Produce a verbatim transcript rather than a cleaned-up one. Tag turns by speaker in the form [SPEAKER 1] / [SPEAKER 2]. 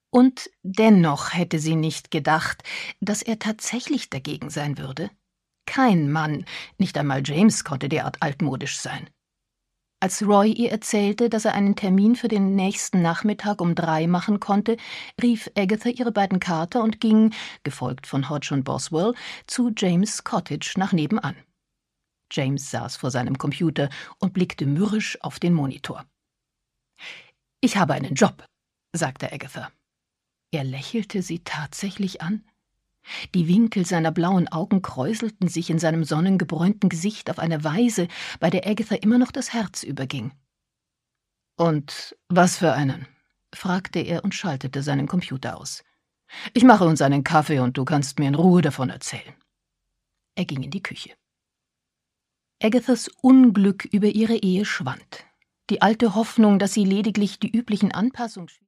[SPEAKER 1] Und dennoch hätte sie nicht gedacht, dass er tatsächlich dagegen sein würde. Kein Mann, nicht einmal James, konnte derart altmodisch sein. Als Roy ihr erzählte, dass er einen Termin für den nächsten Nachmittag um drei machen konnte, rief Agatha ihre beiden Kater und ging, gefolgt von Hodge und Boswell, zu James' Cottage nach nebenan. James saß vor seinem Computer und blickte mürrisch auf den Monitor. »Ich habe einen Job«, sagte Agatha. Er lächelte sie tatsächlich an. Die Winkel seiner blauen Augen kräuselten sich in seinem sonnengebräunten Gesicht auf eine Weise, bei der Agatha immer noch das Herz überging. »Und was für einen?« fragte er und schaltete seinen Computer aus. »Ich mache uns einen Kaffee und du kannst mir in Ruhe davon erzählen.« Er ging in die Küche. Agathas Unglück über ihre Ehe schwand. Die alte Hoffnung, dass sie lediglich die üblichen Anpassungen